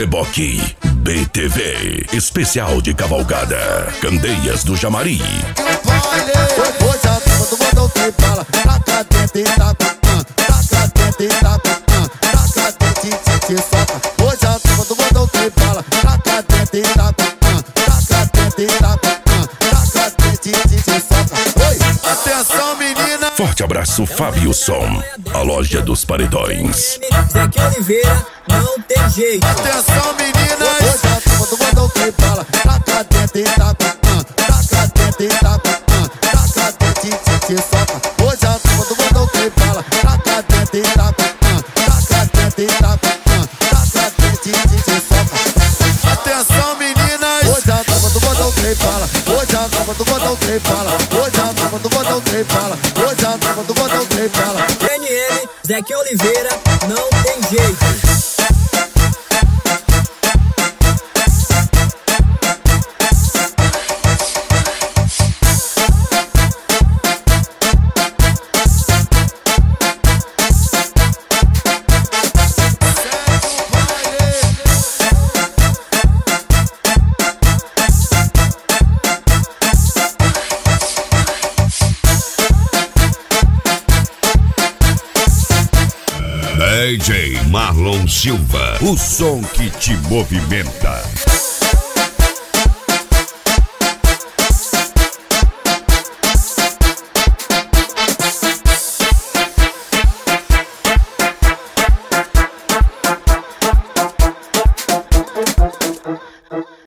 Reboque BTV, especial de cavalgada, Candeias do Jamari. Hoje a turma do Modão tem fala, taca dentro e taca, taca dentro e taca, taca dentro e soca. Hoje a turma do Modão tem fala, taca dentro e taca, taca dentro e taca, taca dentro e soca. Oi, atenção menina. Forte abraço, Fábio Som, a loja dos paredões. Zeque Oliveira, não tem jeito. Atenção meninas. Hoje a turma do Modão tem fala, taca dentro e taca, taca dentro e taca, taca dentro e soca. Hoje a turma do Modão tem fala, taca dentro e taca, taca dentro e taca, taca dentro e soca. Atenção meninas. Hoje a turma do Modão tem fala, hoje a turma do Modão tem fala, hoje a turma do Modão tem fala, hoje a turma do Modão tem fala. NN, Zeque Oliveira, não tem jeito. DJ Marlon Silva, o som que te movimenta.